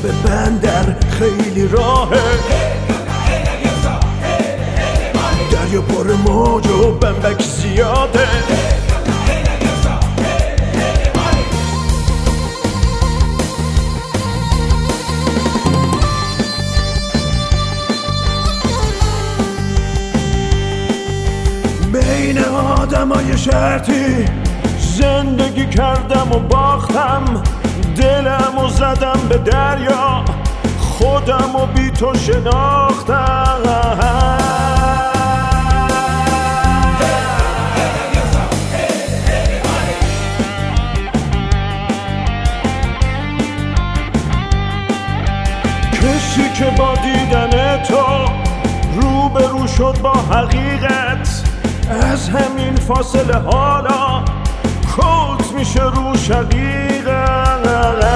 به بندر خیلی راهه، دریا پر موج و بمبک زیاده. بین آدمای شرطی زندگی کردم و باختم، دلم و زدم به دریا، خودم و بی تو شناختم. کسی که با دیدن تو روبرو شد با حقیقت، از همین فاصله حالا کلت میشه رو شقیقت.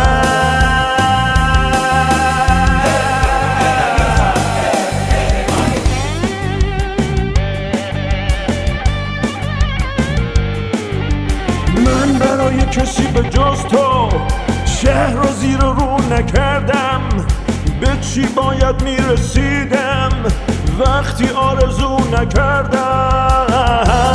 من برای کسی به جز تو شهر رو زیر رو نکردم، به چی باید میرسیدم وقتی آرزو نکردم.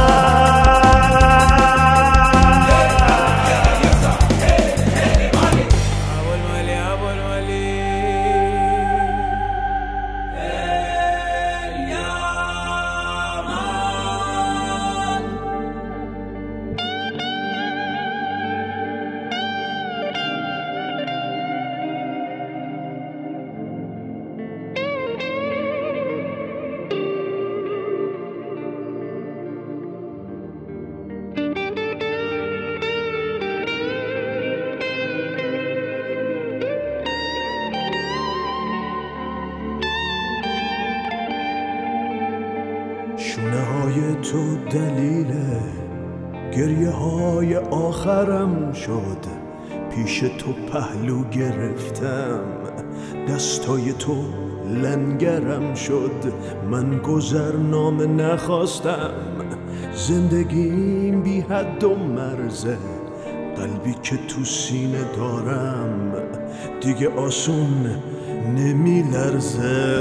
شونه های تو دلیل گریه های آخرم شد، پیش تو پهلو گرفتم، دستای تو لنگرم شد. من گذرنامه نخواستم، زندگیم بی حد و مرزه، قلبی که تو سینه دارم دیگه آسون نمی لرزه.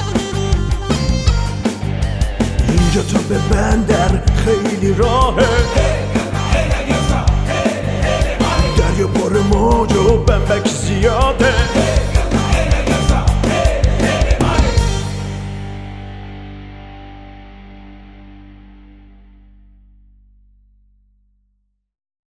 اینجا تا به بندر خیلی راهه،